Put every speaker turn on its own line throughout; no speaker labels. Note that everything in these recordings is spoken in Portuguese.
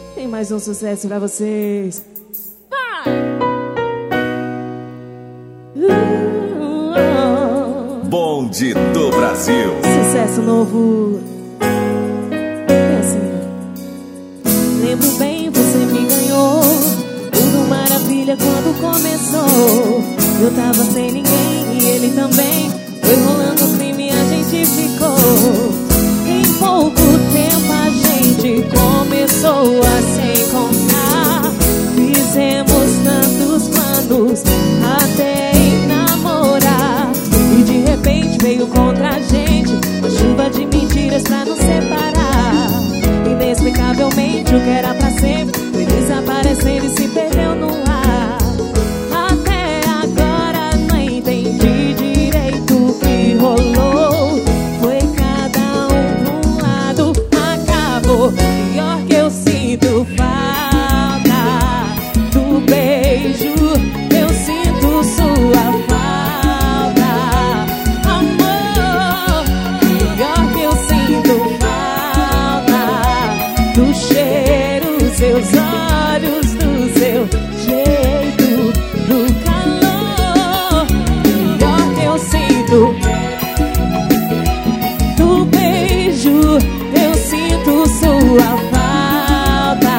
Tem mais um sucesso pra vocês.
Bonde do Brasil.
Sucesso novo. É assim. Lembro bem, você me ganhou. Tudo maravilha quando começou. Eu tava sem ninguém e ele também. Foi rolando o crime e a gente ficou. Em pouco tempo a gente começou a se encontrar. Fizemos tantos planos até em namorar. E de repente veio contra a gente uma chuva de mentiras pra nos separar. Inexplicavelmente o que era pra sempre foi desaparecendo e se perdeu no ar. Até agora não entendi direito o que rolou. Foi cada um pra um lado, acabou. Pior que eu sinto falta do beijo, eu sinto sua falta, amor. Pior que eu sinto falta do cheiro, seus olhos, do seu jeito, do calor. Pior que eu sinto do beijo, eu sinto sua falta,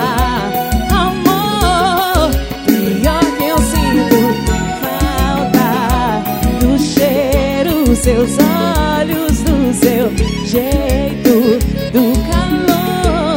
amor. Pior que eu sinto falta do cheiro, seus olhos, do seu jeito, do calor.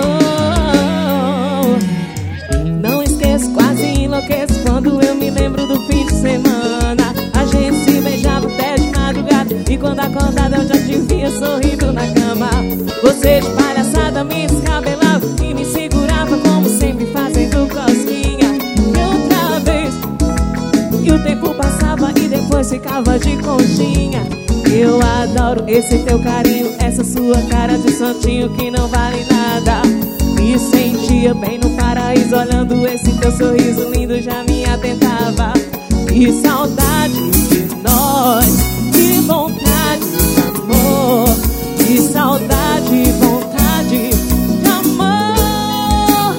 Não esqueço, quase enlouqueço quando eu me lembro do fim de semana. A gente se beijava até de madrugada e quando acordada eu já te via sorrindo na cama. Você de palhaçada me descabelava e me segurava como sempre fazendo cosquinha. E outra vez, e o tempo passava e depois ficava de conchinha. Eu adoro esse teu carinho, essa sua cara de santinho que não vale nada. Me sentia bem no paraíso olhando esse teu sorriso lindo, já me atentava. Que saudade de nós, que vontade de amor, que saudade, vontade de amor.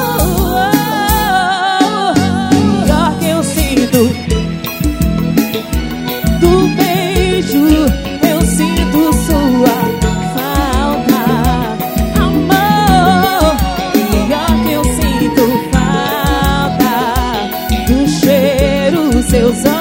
Pior que eu sinto do beijo, eu sinto sua falta, amor. Pior que eu sinto falta do cheiro, seus olhos,